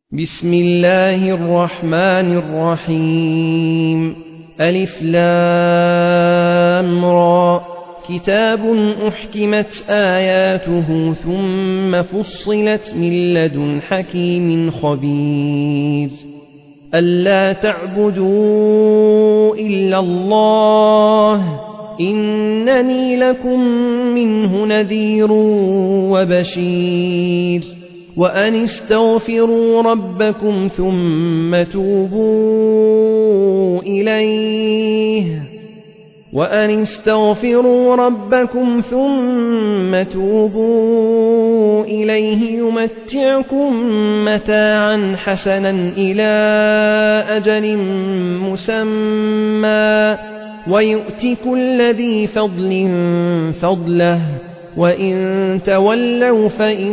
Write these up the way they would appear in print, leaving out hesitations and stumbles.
بسم الله الرحمن الرحيم ألف لام را كتاب أحكمت آياته ثم فصلت من لدن حكيم خبير ألا تعبدوا إلا الله إنني لكم منه نذير وبشير وأن استغفروا ربكم ثم توبوا إليه يمتعكم متاعا حسنا إلى أجل مسمى ويؤت كل ذي فضل فضله وإن تولوا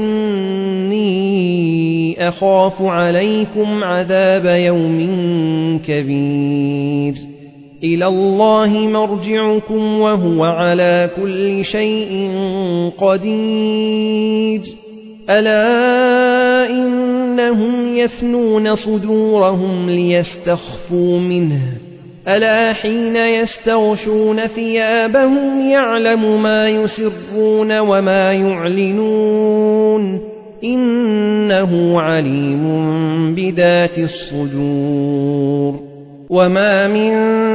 فإني أخاف عليكم عذاب يوم كبير إلى الله مرجعكم وهو على كل شيء قدير ألا إنهم يثنون صدورهم ليستخفوا منه ألا حين يستغشون ثيابهم يعلم ما يسرون وما يعلنون إنه عليم بذات الصدور وما من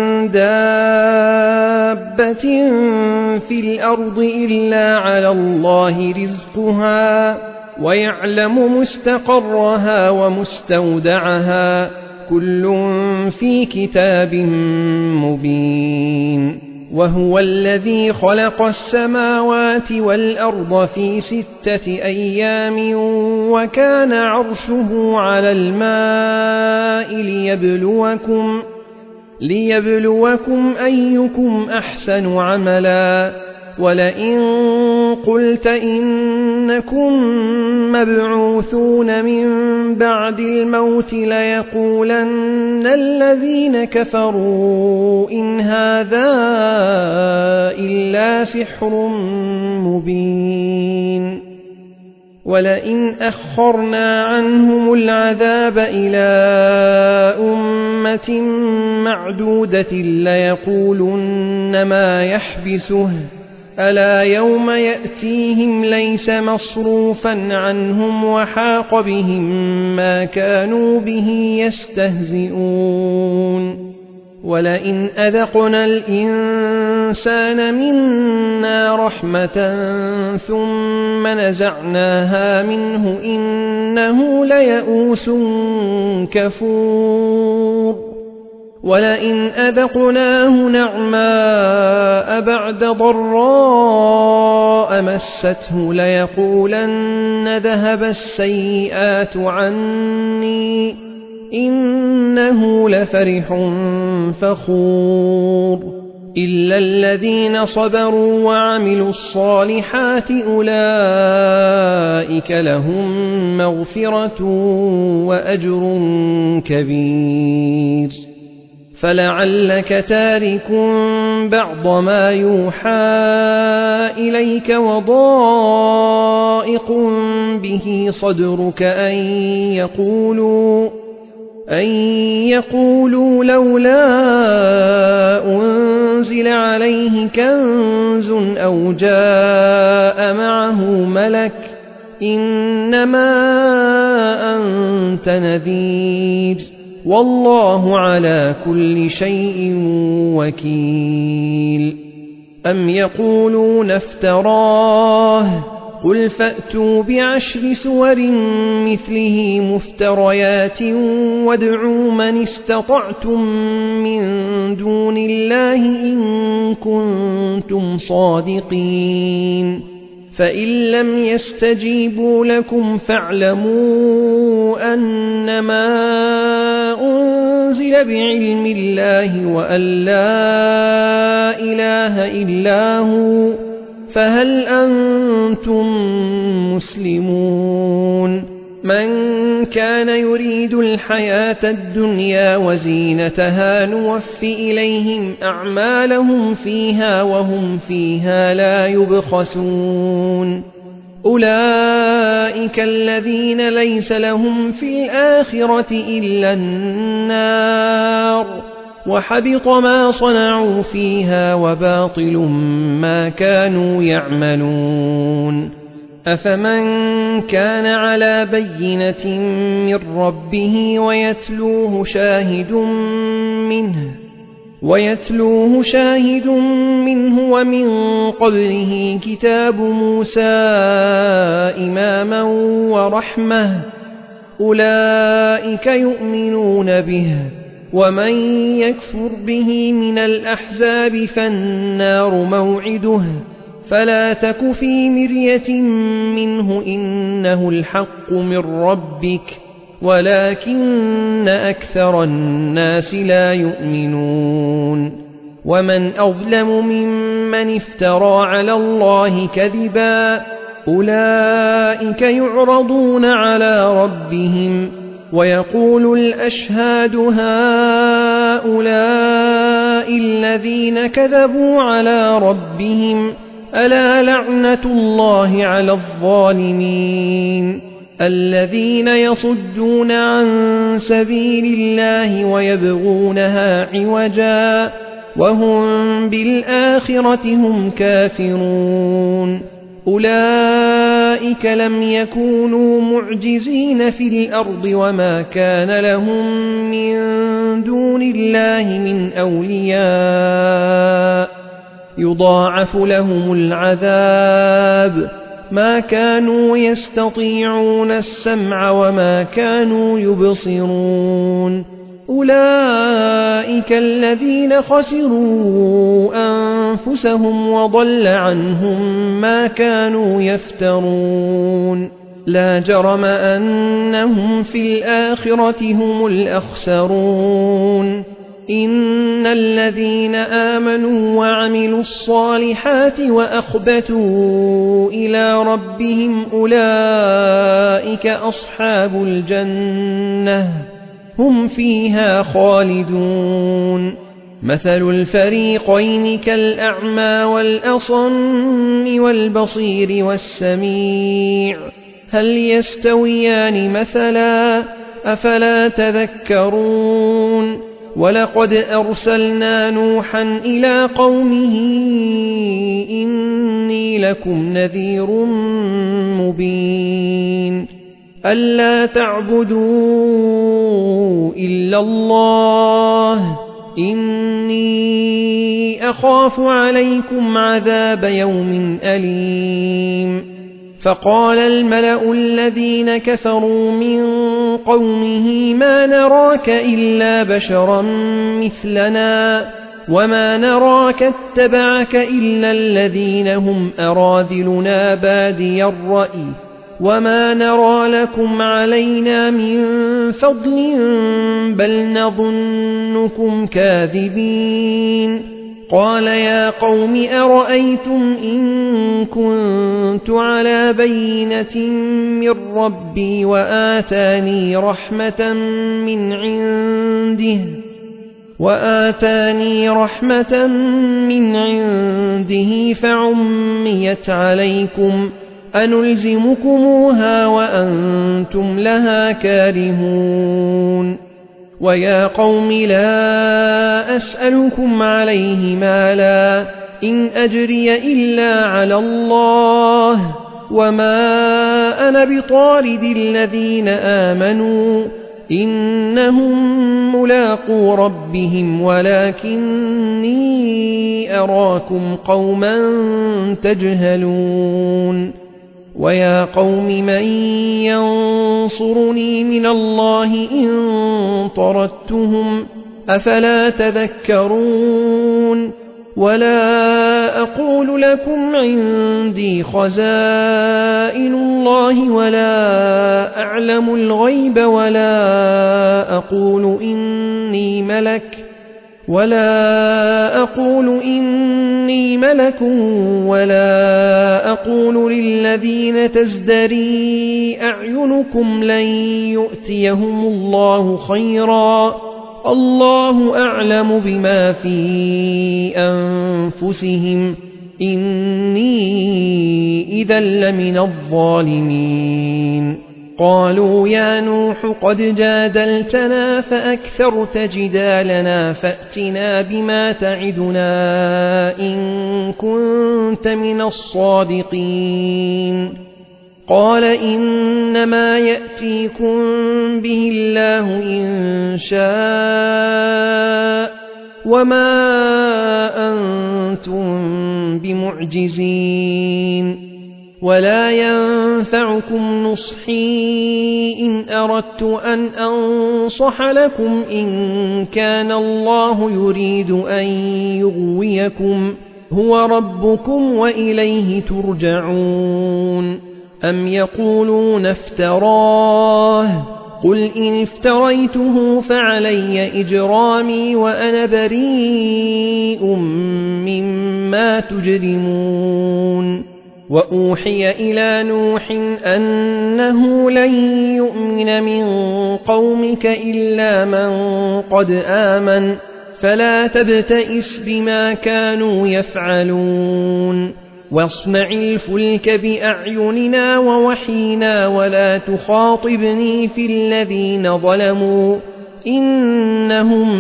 دابة في الأرض إلا على الله رزقها ويعلم مستقرها ومستودعها كل في كتاب مبين وهو الذي خلق السماوات والأرض في 6 أيام وكان عرشه على الماء ليبلوكم أيكم أحسن عملا ولئن قلت إنكم مبعوثون من بعد الموت ليقولن الذين كفروا إن هذا إلا سحر مبين ولئن أخرنا عنهم العذاب إلى أمة معدودة ليقولن ما يحبسه ألا يوم يأتيهم ليس مصروفا عنهم وحاق بهم ما كانوا به يستهزئون ولئن أذقنا الإنسان منا رحمة ثم نزعناها منه إنه ليئوس كفور ولئن أذقناه نعماء بعد ضراء مسته ليقولن ذهب السيئات عني إنه لفرح فخور إلا الذين صبروا وعملوا الصالحات أولئك لهم مغفرة وأجر كبير فلعلك تارك بعض ما يوحى إليك وضائق به صدرك أن يقولوا لولا أنزل عليه كنز أو جاء معه ملك إنما أنت نذير والله على كل شيء وكيل أم يقولون افتراه قل فأتوا ب10 سور مثله مفتريات وادعوا من استطعتم من دون الله إن كنتم صادقين فإن لم يستجيبوا لكم فاعلموا أنما أنزل بعلم الله وأن لا إله إلا هو فهل أنتم مسلمون من كان يريد الحياة الدنيا وزينتها نوف إليهم أعمالهم فيها وهم فيها لا يبخسون أولئك الذين ليس لهم في الآخرة إلا النار وحبط ما صنعوا فيها وباطل ما كانوا يعملون أفمن كان على بينة من ربه ويتلوه شاهد منه ومن قبله كتاب موسى إماما ورحمة أولئك يؤمنون به ومن يكفر به من الأحزاب فالنار موعده فلا تك في مرية منه إنه الحق من ربك ولكن أكثر الناس لا يؤمنون ومن أظلم ممن افترى على الله كذبا أولئك يعرضون على ربهم ويقول الأشهاد هؤلاء الذين كذبوا على ربهم ألا لعنة الله على الظالمين الذين يصدون عن سبيل الله ويبغونها عوجا وهم بالآخرة هم كافرون أولئك لم يكونوا معجزين في الأرض وما كان لهم من دون الله من أولياء يضاعف لهم العذاب ما كانوا يستطيعون السمع وما كانوا يبصرون أولئك الذين خسروا أنفسهم وضل عنهم ما كانوا يفترون لا جرم أنهم في الآخرة هم الأخسرون إن الذين آمنوا وعملوا الصالحات وأخبتوا إلى ربهم أولئك أصحاب الجنة هم فيها خالدون مثل الفريقين كالأعمى والأصم والبصير والسميع هل يستويان مثلا أفلا تذكرون ولقد أرسلنا نوحا إلى قومه إني لكم نذير مبين ألا تعبدوا إلا الله إني أخاف عليكم عذاب يوم أليم فقال الملأ الذين كفروا من قومه ما نراك إلا بشرا مثلنا وما نراك اتبعك إلا الذين هم أراذلنا بادي الرأي وما نرى لكم علينا من فضل بل نظنكم كاذبين قال يا قوم أرأيتم إن كنت على بينة من ربي وآتاني رحمة من عنده فعميت عليكم أنلزمكموها وأنتم لها كارهون ويا قوم لا أسألكم عليه مالا إن أجري إلا على الله وما أنا بطارد الذين آمنوا إنهم ملاقو ربهم ولكني أراكم قوما تجهلون ويا قوم من ينصرني من الله إن طردتهم أفلا تذكرون ولا أقول لكم عندي خزائن الله ولا أعلم الغيب ولا أقول إني ملك ولا أقول للذين تزدري أعينكم لن يؤتيهم الله خيرا الله أعلم بما في أنفسهم إني إذا لمن الظالمين قالوا يا نوح قد جادلتنا فأكثرت جدالنا فأتنا بما تعدنا إن كنت من الصادقين قال إنما يأتيكم به الله إن شاء وما أنتم بمعجزين ولا ينفعكم نصحي إن أردت أن أنصح لكم إن كان الله يريد أن يغويكم هو ربكم وإليه ترجعون أم يقولون افتراه قل إن افتريته فعلي إجرامي وأنا بريء مما تجرمون وأوحي إلى نوح أنه لن يؤمن من قومك إلا من قد آمن فلا تبتئس بما كانوا يفعلون واصنع الفلك بأعيننا ووحينا ولا تخاطبني في الذين ظلموا إنهم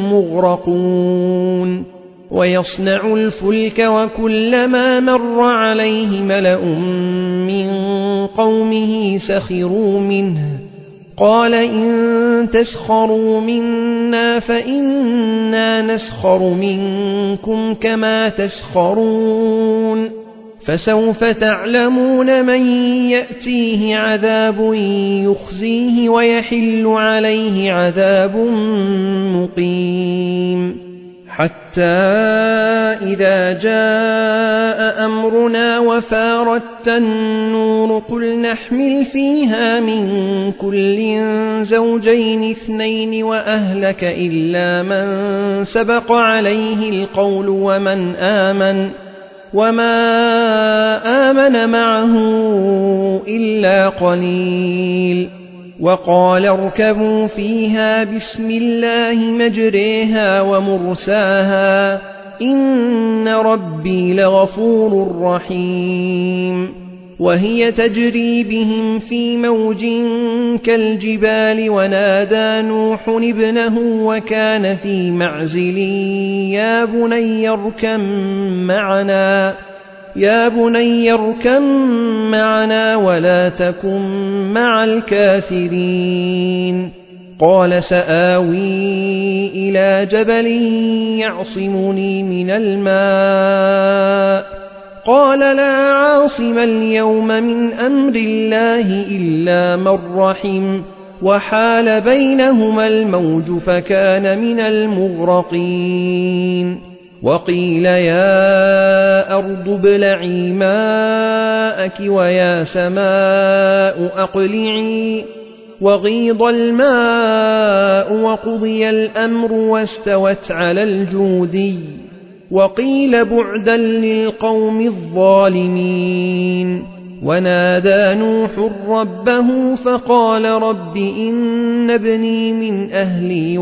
مغرقون ويصنع الفلك وكلما مر عليه ملأ من قومه سخروا منه قال إن تسخروا منا فإنا نسخر منكم كما تسخرون فسوف تعلمون من يأتيه عذاب يخزيه ويحل عليه عذاب مقيم حتى إذا جاء أمرنا وفارت النور قل نحمل فيها من كل زوجين اثنين وأهلك إلا من سبق عليه القول وما آمن معه إلا قليل وقال اركبوا فيها بسم الله مجريها ومرساها إن ربي لغفور رحيم وهي تجري بهم في موج كالجبال ونادى نوح ابنه وكان في معزل يا بني اركب معنا ولا تكن مع الكافرين قال سآوي إلى جبل يعصمني من الماء قال لا عاصم اليوم من أمر الله إلا من رحم وحال بينهما الموج فكان من المغرقين وقيل يا أرض ابلعي ماءك ويا سماء أقلعي وغيض الماء وقضي الأمر واستوت على الجودي وقيل بعدا للقوم الظالمين ونادى نوح ربه فقال رب إن ابني من أهلي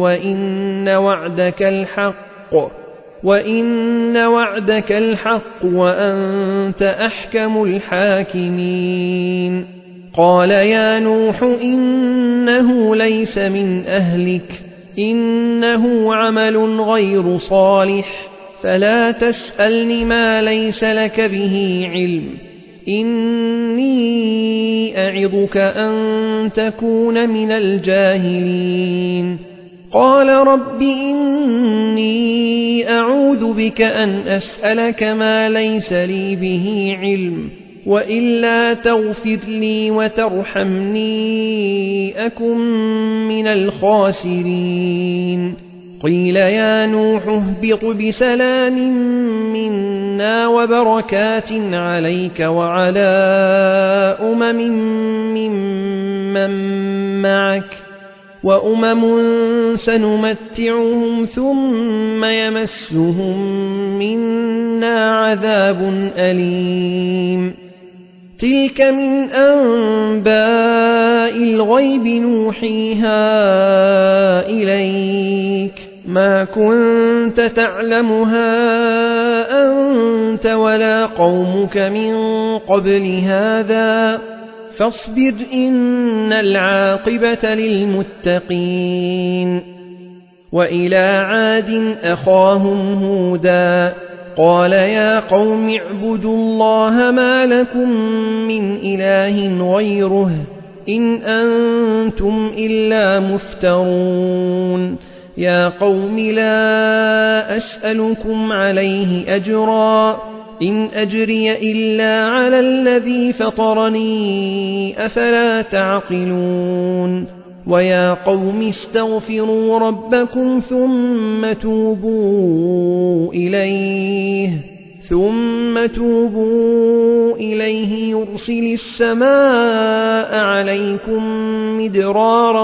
وإن وعدك الحق وأنت أحكم الحاكمين قال يا نوح إنه ليس من أهلك إنه عمل غير صالح فلا تسألني ما ليس لك به علم إني أعظك أن تكون من الجاهلين قال رب إني أعوذ بك أن أسألك ما ليس لي به علم وإلا تغفر لي وترحمني أكن من الخاسرين قيل يا نوح اهبط بسلام منا وبركات عليك وعلى ممن معك وأمم سنمتعهم ثم يمسهم منا عذاب أليم تلك من أنباء الغيب نوحيها إليك ما كنت تعلمها أنت ولا قومك من قبل هذا فاصبر إن العاقبة للمتقين. وإلى عاد أخاهم هودا قال يا قوم اعبدوا الله ما لكم من إله غيره إن أنتم إلا مفترون. يا قوم لا أسألكم عليه أجرا إن أجري إلا على الذي فطرني أفلا تعقلون. ويا قوم استغفروا ربكم ثم توبوا إليه يرسل السماء عليكم مدرارا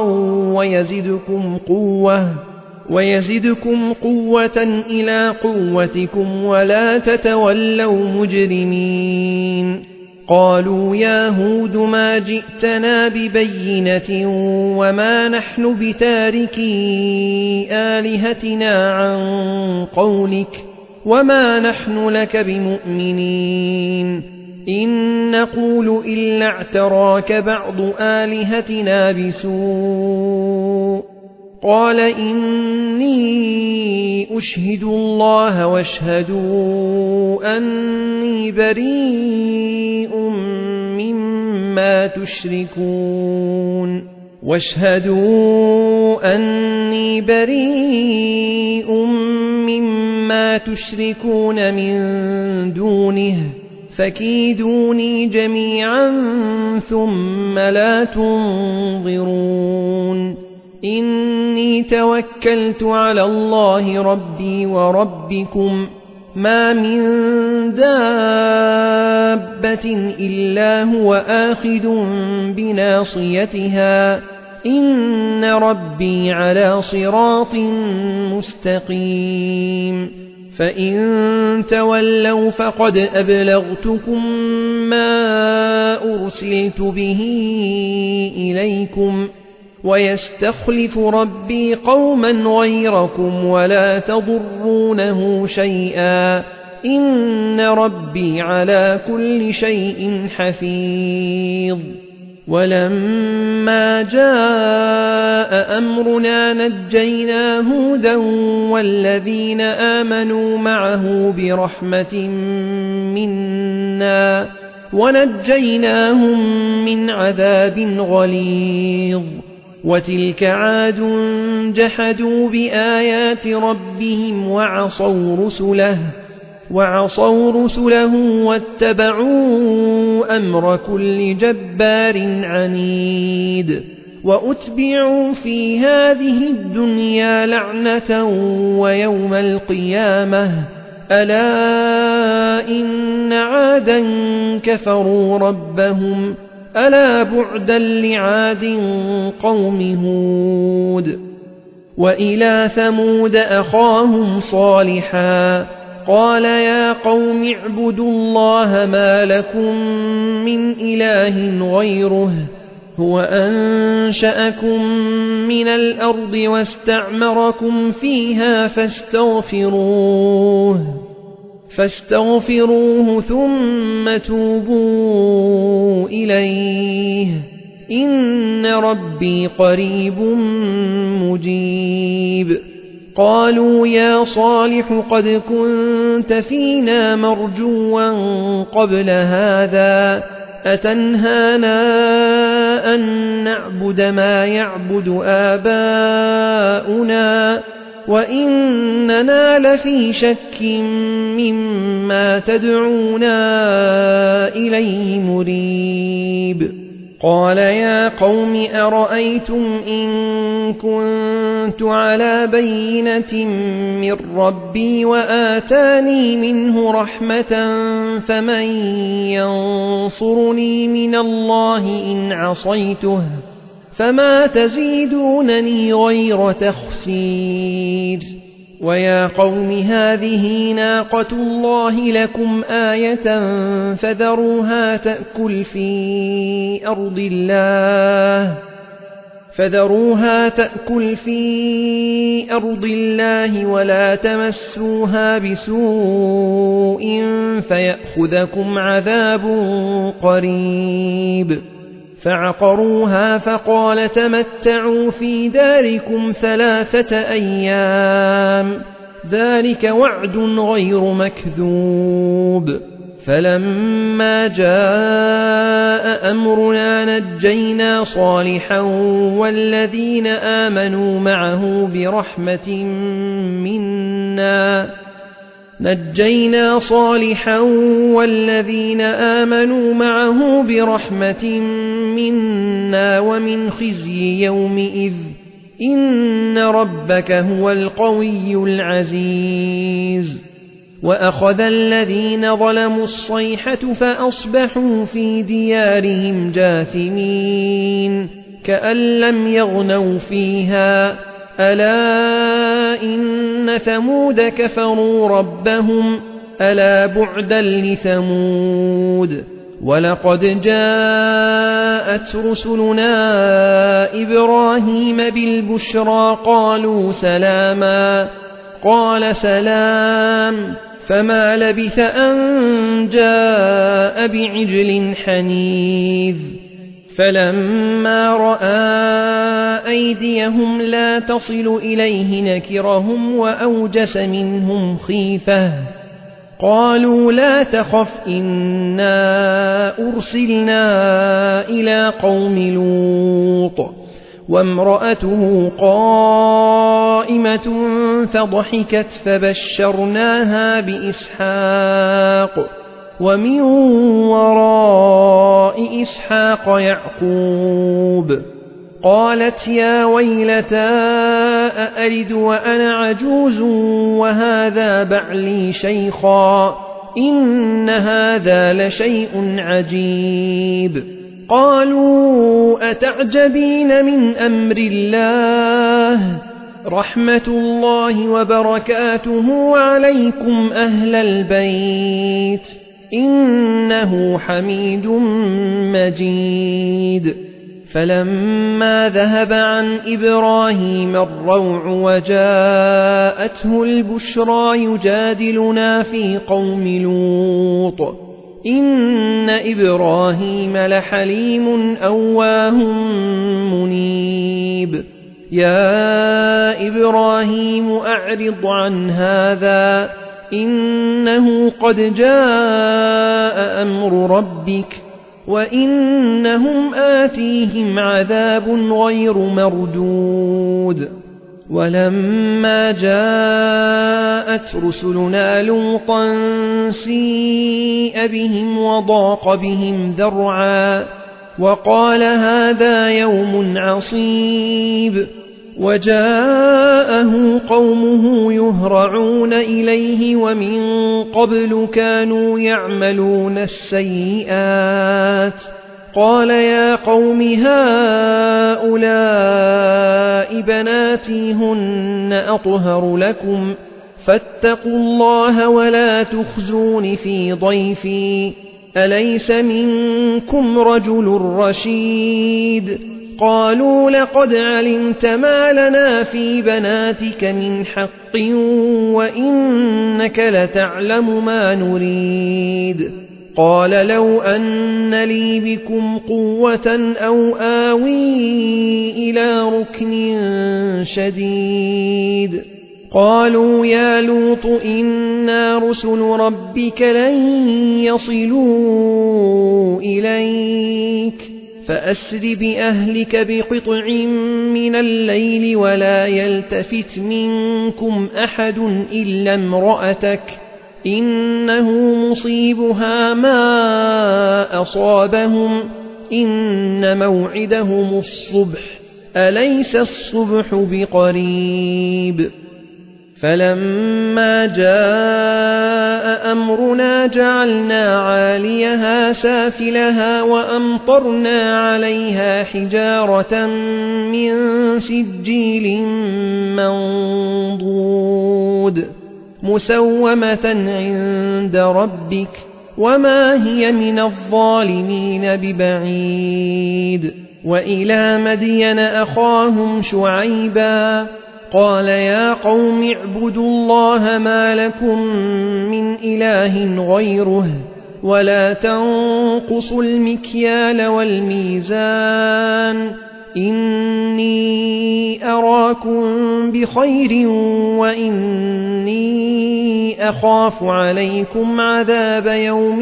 ويزدكم قوة إلى قوتكم ولا تتولوا مجرمين. قالوا يا هود ما جئتنا ببينة وما نحن بتاركي آلهتنا عن قولك وما نحن لك بمؤمنين إن نقول إلا اعتراك بعض آلهتنا بسوء. قال إني أشهد الله واشهدوا أني بريء مما تشركون من دونه فكيدوني جميعا ثم لا تنظرون. إني توكلت على الله ربي وربكم ما من دابة إلا هو آخذ بناصيتها إن ربي على صراط مستقيم. فإن تولوا فقد أبلغتكم ما أرسلت به إليكم ويستخلف ربي قوما غيركم ولا تضرونه شيئا إن ربي على كل شيء حفيظ. ولما جاء أمرنا نجينا هودا والذين آمنوا معه برحمة منا ونجيناهم من عذاب غليظ. وتلك عاد جحدوا بآيات ربهم وعصوا رسله واتبعوا أمر كل جبار عنيد. وأتبعوا في هذه الدنيا لعنة ويوم القيامة ألا إن عادا كفروا ربهم ألا بعدا لعاد قوم هود. وإلى ثمود أخاهم صالحا قال يا قوم اعبدوا الله ما لكم من إله غيره هو أنشأكم من الأرض واستعمركم فيها فاستغفروه ثم توبوا إليه إن ربي قريب مجيب. قالوا يا صالح قد كنت فينا مرجوا قبل هذا أتنهانا أن نعبد ما يعبد آباؤنا وإننا لفي شك مما تدعونا إليه مريب. قال يا قوم أرأيتم إن كنت على بينة من ربي وآتاني منه رحمة فمن ينصرني من الله إن عصيته فما تزيدونني غير تخسير. ويا قوم هذه ناقة الله لكم آية فذروها تأكل في أرض الله فذروها تأكل في أرض الله ولا تمسوها بسوء فيأخذكم عذاب قريب. فعقروها فقال تمتعوا في داركم 3 أيام ذلك وعد غير مكذوب. فلما جاء أمرنا نجينا صالحا والذين آمنوا معه برحمة منا ومن خزي يومئذ إن ربك هو القوي العزيز. وأخذ الذين ظلموا الصيحة فأصبحوا في ديارهم جاثمين كأن لم يغنوا فيها ألا إن ثمود كفروا ربهم ألا بعدا لثمود. ولقد جاءت رسلنا إبراهيم بالبشرى قالوا سلاما قال سلام فما لبث أن جاء بعجل حنيذ. فلما رأى أيديهم لا تصل إليه نكرهم وأوجس منهم خيفة قالوا لا تخف إنا أرسلنا إلى قوم لوط وامرأته قائمة فضحكت فبشرناها بإسحاق ومن وراء إسحاق يعقوب. قالت يا ويلتى أألد وأنا عجوز وهذا بعلي شيخا إن هذا لشيء عجيب. قالوا أتعجبين من أمر الله رحمة الله وبركاته عليكم أهل البيت إنه حميد مجيد. فلما ذهب عن إبراهيم الروع وجاءته البشرى يجادلنا في قوم لوط إن إبراهيم لحليم أواه منيب. يا إبراهيم أعرض عن هذا إنه قد جاء أمر ربك وإنهم آتيهم عذاب غير مردود. ولما جاءت رسلنا لوطا سيء بهم وضاق بهم ذرعا وقال هذا يوم عصيب. وجاءه قومه يهرعون إليه ومن قبل كانوا يعملون السيئات قال يا قوم هؤلاء بناتي هن أطهر لكم فاتقوا الله ولا تخزون في ضيفي أليس منكم رجل رشيد. قالوا لقد علمت ما لنا في بناتك من حق وإنك لتعلم ما نريد. قال لو أن لي بكم قوة أو آوي إلى ركن شديد. قالوا يا لوط إنا رسل ربك لن يصلوا إليك فأسر بأهلك بقطع من الليل ولا يلتفت منكم أحد إلا امرأتك إنه مصيبها ما أصابهم إن موعدهم الصبح أليس الصبح بقريب. فلما جاء أمرنا جعلنا عاليها سافلها وأمطرنا عليها حجارة من سجيل منضود مسومة عند ربك وما هي من الظالمين ببعيد. وإلى مدين أخاهم شعيبا قال يا قوم اعبدوا الله ما لكم من إله غيره ولا تنقصوا المكيال والميزان إني أراكم بخير وإني أخاف عليكم عذاب يوم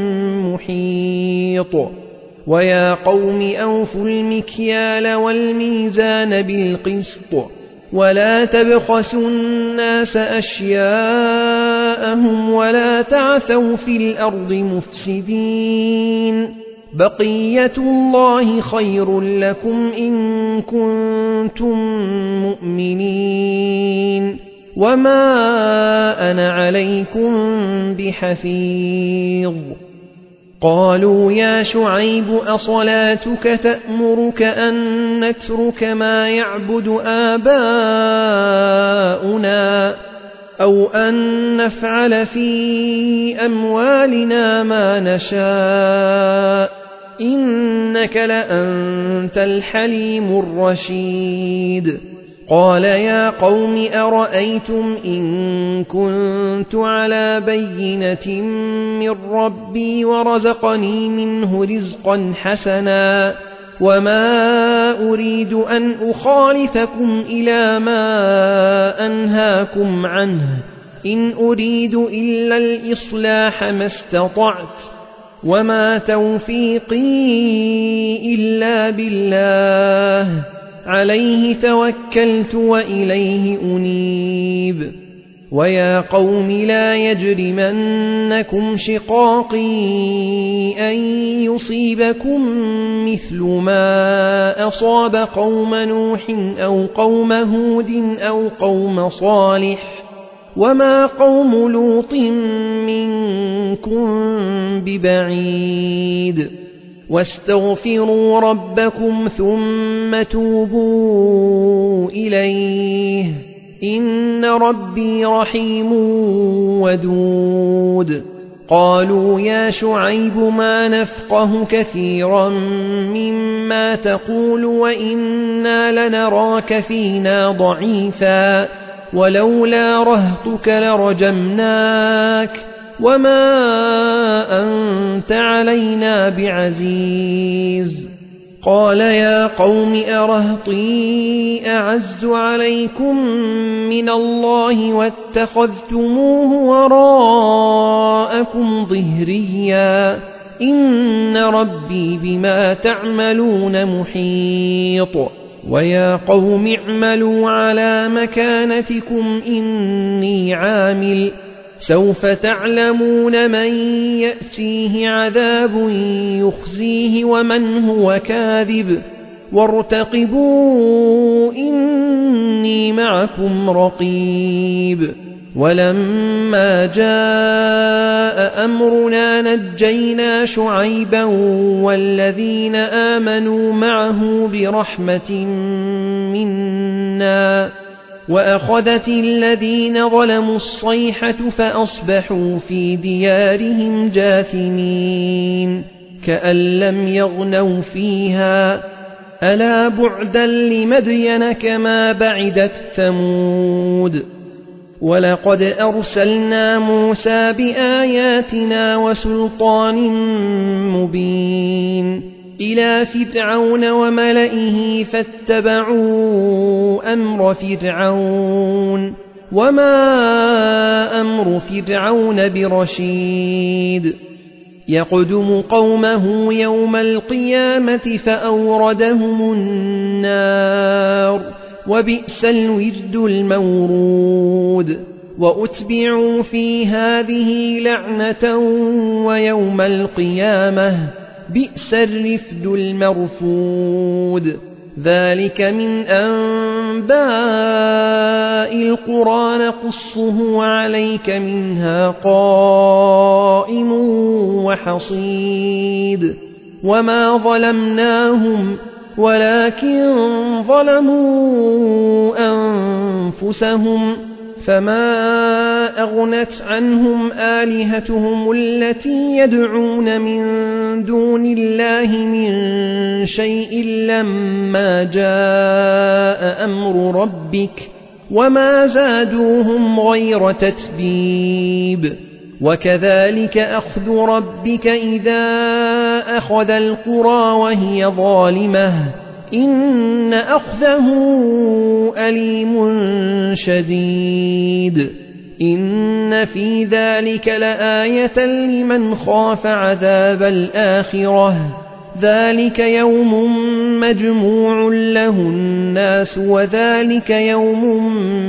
محيط ويا قوم أوفوا المكيال والميزان بالقسط ولا تبخسوا الناس أشياءهم ولا تعثوا في الأرض مفسدين بقية الله خير لكم إن كنتم مؤمنين وما أنا عليكم بحفيظ قالوا يا شعيب أصلاتك تأمرك أن نترك ما يعبد آباؤنا أو أن نفعل في أموالنا ما نشاء إنك لأنت الحليم الرشيد قال يا قوم أرأيتم إن كنت على بينة من ربي ورزقني منه رزقا حسنا وما أريد أن أخالفكم إلى ما أنهاكم عنه إن أريد إلا الإصلاح ما استطعت وما توفيقي إلا بالله عليه توكلت وإليه أنيب ويا قوم لا يجرمنكم شقاقي أن يصيبكم مثل ما أصاب قوم نوح أو قوم هود أو قوم صالح وما قوم لوط منكم ببعيد واستغفروا ربكم ثم توبوا إليه إن ربي رحيم ودود قالوا يا شعيب ما نفقه كثيرا مما تقول وإنا لنراك فينا ضعيفا ولولا رهطك لرجمناك وما أنت علينا بعزيز قال يا قوم أرهطي أعز عليكم من الله واتخذتموه وراءكم ظهريا إن ربي بما تعملون محيط ويا قوم اعملوا على مكانتكم إني عامل سوف تعلمون من يأتيه عذاب يخزيه ومن هو كاذب وارتقبوا إني معكم رقيب ولما جاء أمرنا نجينا شعيبا والذين آمنوا معه برحمة منا وأخذت الذين ظلموا الصيحة فأصبحوا في ديارهم جاثمين كأن لم يغنوا فيها ألا بعدا لمدين كما بعدت ثمود ولقد أرسلنا موسى بآياتنا وسلطان مبين إلى فرعون وملئه فاتبعوا أمر فرعون وما أمر فرعون برشيد يقدم قومه يوم القيامة فأوردهم النار وبئس الورد المورود وأتبعوا في هذه لعنة ويوم القيامة بئس الرفد المرفود ذلك من أنباء القرى نقصه عليك منها قائم وحصيد وما ظلمناهم ولكن ظلموا أنفسهم فما أغنت عنهم آلهتهم التي يدعون من دون الله من شيء لما جاء أمر ربك وما زادوهم غير تتبيب وكذلك أخذ ربك إذا أخذ القرى وهي ظالمة إن أخذه أليم شديد إن في ذلك لآية لمن خاف عذاب الآخرة ذلك يوم مجموع له الناس وذلك يوم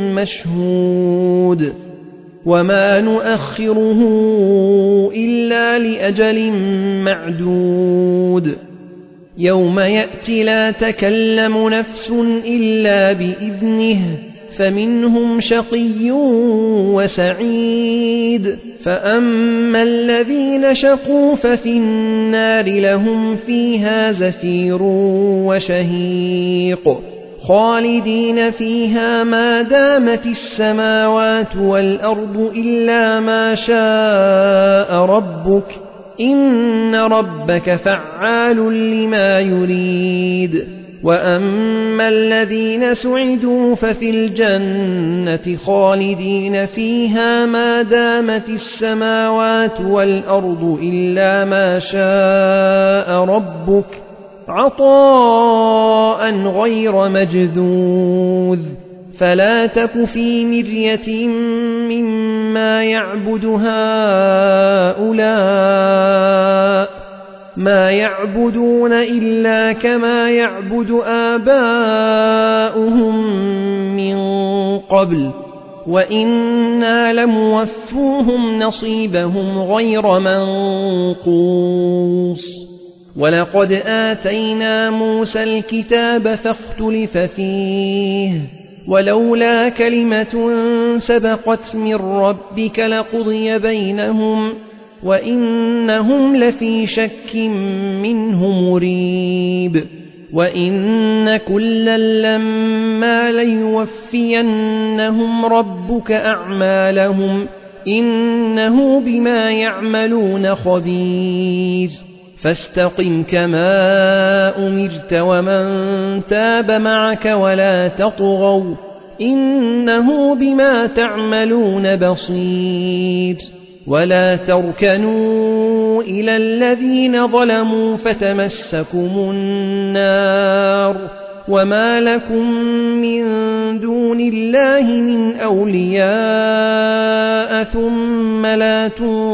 مشهود وما نؤخره إلا لأجل معدود يوم يأتي لا تكلم نفس إلا بإذنه فمنهم شقي وسعيد فأما الذين شقوا ففي النار لهم فيها زفير وشهيق خالدين فيها ما دامت السماوات والأرض إلا ما شاء ربك إن ربك فعال لما يريد وأما الذين سعدوا ففي الجنة خالدين فيها ما دامت السماوات والأرض إلا ما شاء ربك عطاء غير مجذوذ فلا تك في مرية مما يعبد هؤلاء ما يعبدون إلا كما يعبد آباؤهم من قبل وإنا لموفوهم نصيبهم غير منقوص ولقد آتينا موسى الكتاب فاختلف فيه ولولا كلمة سبقت من ربك لقضي بينهم وإنهم لفي شك منه مريب وإن كلا لما ليوفينهم ربك أعمالهم إنه بما يعملون خبير فاستقم كما أمرت ومن تاب معك ولا تطغوا إنه بما تعملون بصير ولا تركنوا إلى الذين ظلموا فتمسكم النار وما لكم من دون الله من أولياء ثم لا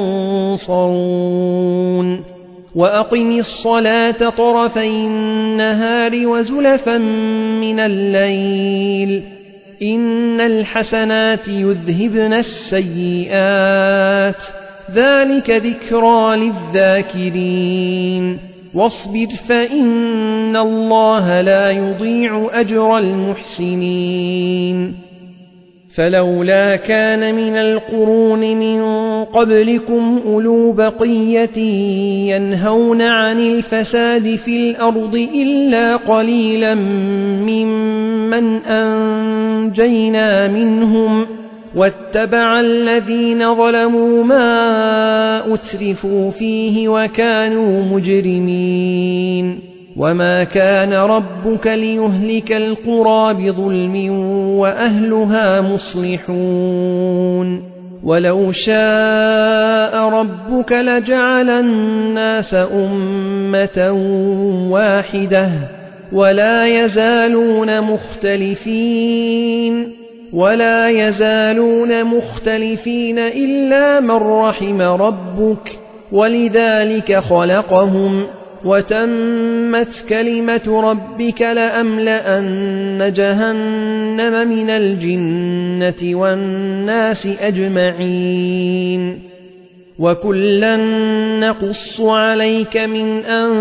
تنصرون وأقم الصلاة طرفي النهار وزلفا من الليل إن الحسنات يذهبن السيئات ذلك ذكرى للذاكرين واصبر فإن الله لا يضيع أجر المحسنين فلولا كان من القرون من قبلكم أولو بقية ينهون عن الفساد في الأرض إلا قليلا ممن أنجينا منهم واتبع الذين ظلموا ما أترفوا فيه وكانوا مجرمين وما كان ربك ليهلك القرى بظلم وأهلها مصلحون ولو شاء ربك لجعل الناس أمة واحدة ولا يزالون مختلفين إلا من رحم ربك ولذلك خلقهم وتمت كلمة ربك لأملأن جهنم من الجنة والناس أجمعين وكلا نقص عليك من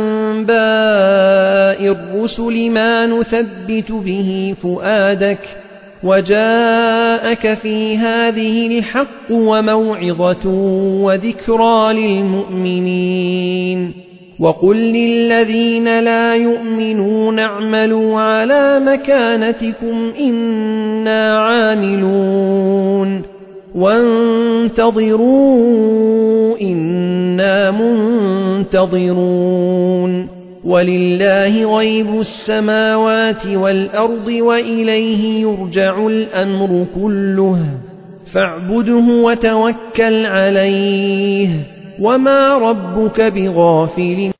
أنباء الرسل ما نثبت به فؤادك وجاءك في هذه الحق وموعظة وذكرى للمؤمنين وقل للذين لا يؤمنون اعملوا على مكانتكم إنا عاملون وانتظروا إنا منتظرون ولله غيب السماوات والأرض وإليه يرجع الأمر كله فاعبده وتوكل عليه وما ربك بغافل